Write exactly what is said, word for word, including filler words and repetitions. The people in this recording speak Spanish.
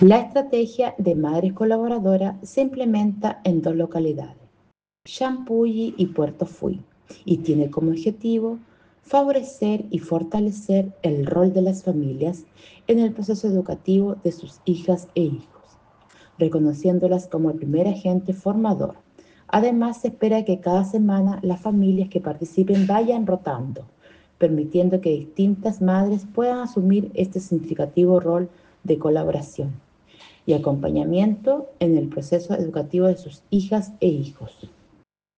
La estrategia de Madres Colaboradoras se implementa en dos localidades, Champulli y Puerto Fui, y tiene como objetivo favorecer y fortalecer el rol de las familias en el proceso educativo de sus hijas e hijos, reconociéndolas como el primer agente formador. Además, se espera que cada semana las familias que participen vayan rotando, permitiendo que distintas madres puedan asumir este significativo rol de colaboración y acompañamiento en el proceso educativo de sus hijas e hijos.